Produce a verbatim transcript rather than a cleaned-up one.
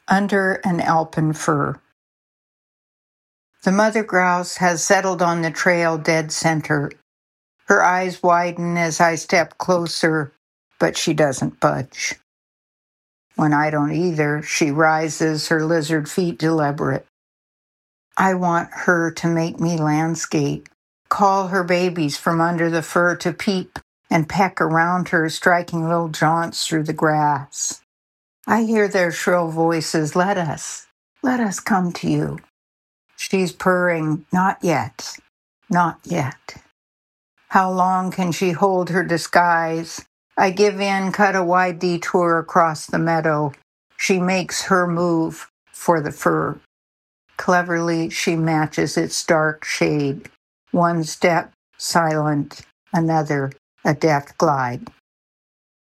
Under an alpen fir. The mother grouse has settled on the trail dead center. Her eyes widen as I step closer, but she doesn't budge. When I don't either, she rises, her lizard feet deliberate. I want her to make me landscape, call her babies from under the fur to peep and peck around her, striking little jaunts through the grass. I hear their shrill voices, let us, let us come to you. She's purring, not yet, not yet. How long can she hold her disguise? I give in, cut a wide detour across the meadow. She makes her move for the fur. Cleverly, she matches its dark shade. One step, silent, another, a death glide.